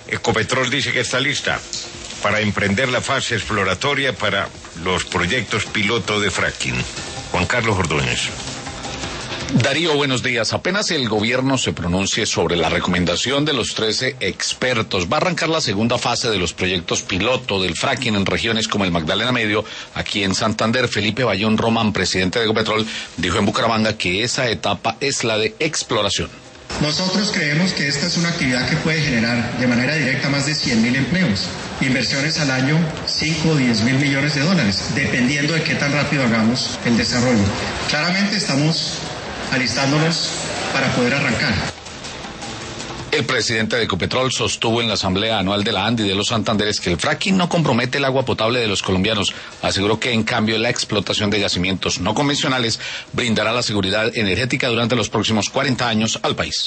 Ecopetrol dice que está lista para emprender la fase exploratoria para los proyectos piloto de fracking. Juan Carlos Ordóñez. Darío, buenos días. Apenas el gobierno se pronuncie sobre la recomendación de los 13 expertos, va a arrancar la segunda fase de los proyectos piloto del fracking en regiones como el Magdalena Medio. Aquí en Santander, Felipe Bayón Román, presidente de Ecopetrol, dijo en Bucaramanga que esa etapa es la de exploración. Nosotros creemos que esta es una actividad que puede generar de manera directa más de 100.000 empleos, inversiones al año 5 o 10.000 millones de dólares, dependiendo de qué tan rápido hagamos el desarrollo. Claramente estamos alistándonos para poder arrancar. El presidente de Ecopetrol sostuvo en la Asamblea Anual de la ANDI de los Santanderes que el fracking no compromete el agua potable de los colombianos. Aseguró que, en cambio, la explotación de yacimientos no convencionales brindará la seguridad energética durante los próximos 40 años al país.